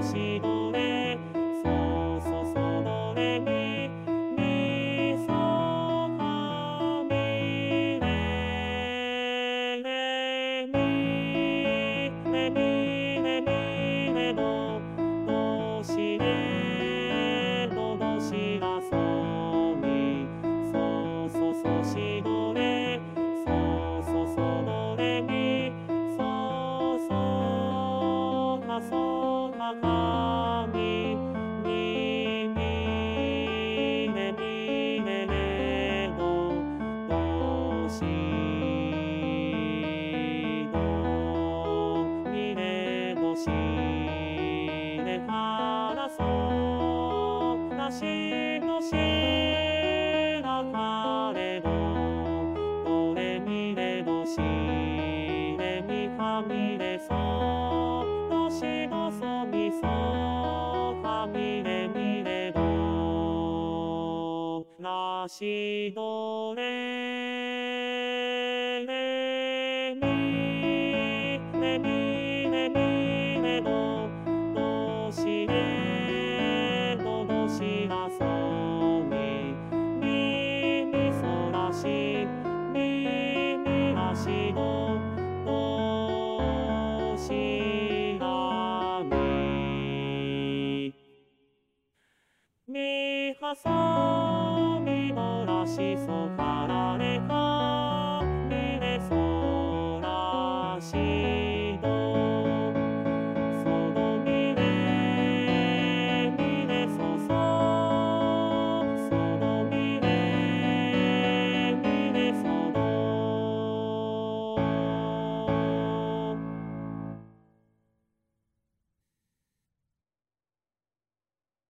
シドレソソソドレミミソファミレレミレミレミレドドシレドドシラソミソソソシドレソソソドレミソソラソラファミミミレミレレドドシドミレドシレファラソラシドシラファレドドレミレドシレミファミレソドシドソミソファミレミレドラシドレレミレミレミレドドシレドドシラソミミミソラシミミラシドドシラミミハソミドラシソ